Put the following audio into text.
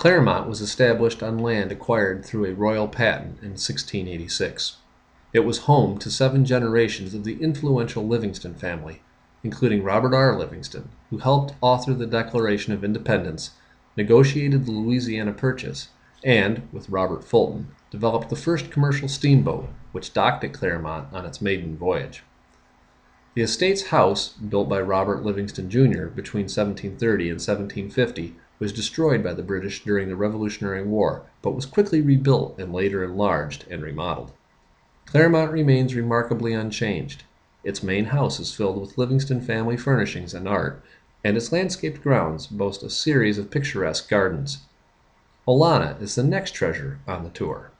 Claremont was established on land acquired through a royal patent in 1686. It was home to 7 generations of the influential Livingston family, including Robert R. Livingston, who helped author the Declaration of Independence, negotiated the Louisiana Purchase, and, with Robert Fulton, developed the first commercial steamboat, which docked at Claremont on its maiden voyage. The estate's house, built by Robert Livingston, Jr. between 1730 and 1750, was destroyed by the British during the Revolutionary War, but was quickly rebuilt and later enlarged and remodeled. Claremont remains remarkably unchanged. Its main house is filled with Livingston family furnishings and art, and its landscaped grounds boast a series of picturesque gardens. Olana is the next treasure on the tour.